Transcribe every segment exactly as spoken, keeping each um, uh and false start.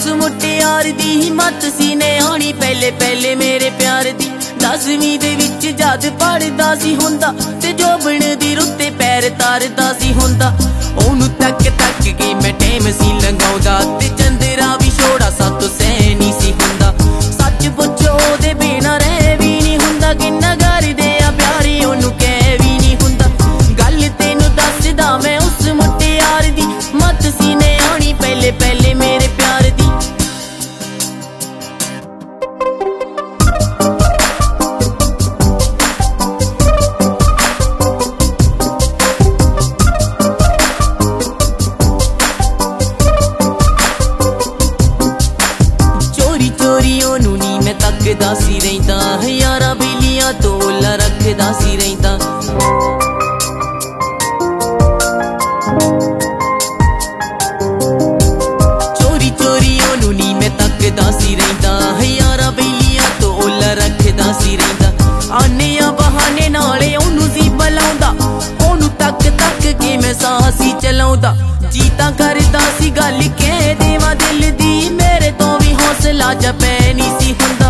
उस मुटियार दी हिम्मत सी ने आनी पहले पहले मेरे प्यार दी। दसवीं दे विच जद पढ़दा सी हुंदा ते जोबन दी रुत्ते पैर तारदा सी हुंदा। ओनू तक तक के मैं टैम सी लंघाउंदा ते चंदरा भी छोड़ा सातों सैनी सी हुंदा। सच पुछो दे बिना रह भी नहीं हुंदा, किन्ना करदे आ प्यारी ओनू कह भी नहीं हुंदा। गल तेनू दसदा मैं उस मुटियार दी, मत सी ने आनी पहले पहले मेरे प्यार दी। चोरी चोरी ओनू नी मैं तकदा सी रहिंदा, यारा बेलियां तोला रखदा सी रहिंदा। चोरी चोरी ओनू नी मैं तकदा सी रहिंदा, यारा बेलियां तोला रखदा सी रहिंदा। आने आ बहाने नाले ओनू सी बुलाउंदा, ओनू तक तक के मैं साह सी चलाउंदा। जीता करदा सी गल कह देवां दिल दी, मेरे तो भी हौसला जा पै नहीं सी हुंदा।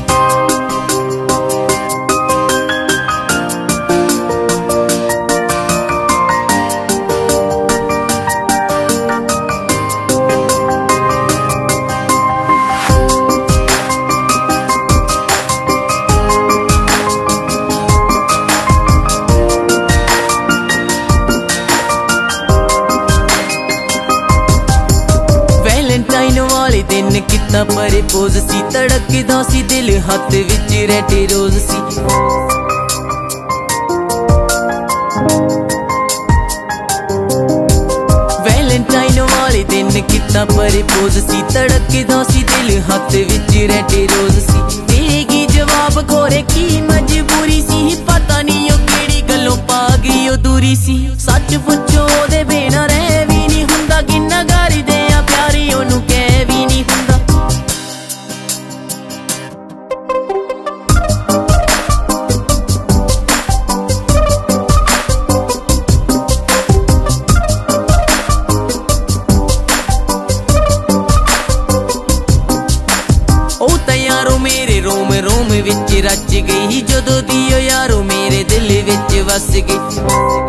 वैलेंटाइन वाले दिन कितना प्रपोज सी, तड़कदा सी दिल हाथ विच रेड रोज सी। वैलेंटाइन वाले दिन कितना प्रपोज सी, तड़कदा सी दिल हाथ विच रेड रोज सी। देगी जवाब खोरे की मजबूरी सी, पता नहीं ओ केड़ी गल्लों पा गई ओ दूरी सी। सच पुछो दे बिना रह भी नहीं हुंदा, किन्ना करदे आ प्यारी ओनू कह भी नहीं हुंदा। ओ तां यारो मेरे रोम रोम विच रच गई, जदों दी ओ यारो मेरे दिल विच वस गई।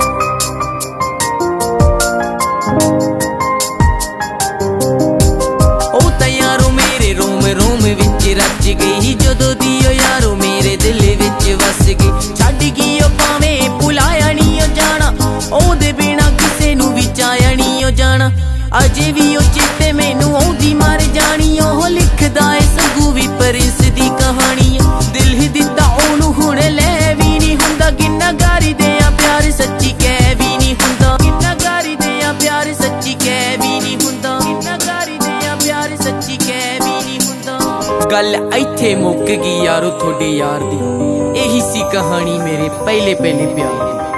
रोम रोम विच रच गई, जदों दी ओ यारो मेरे दिल विच वस गई। छड्ड गई ओ भावें भुलाया नहीं ओ जाना, ओदे बिना किसे नू भी चाया नहीं ओ जाना। अजे भी ओ चित्ते मैनू औंदी मर जानी, ओह लिखदा ए संगू भी प्रिंस दी कहानी। दिल ही दित्ता ओनू हुण लै भी नहीं हुंदा, किन्ना करदे आ प्यार सच्ची कह भी नहीं हुंदा। किन्ना करदे आ प्यार सच्ची कह भी नहीं हुंदा, किन्ना करदे आ प्यार सच्ची कह भी नहीं हुंदा। गल इत्थे मुक गई यारो थोड़े यार दी, यही सी कहानी मेरे पहले पहले प्यार दी।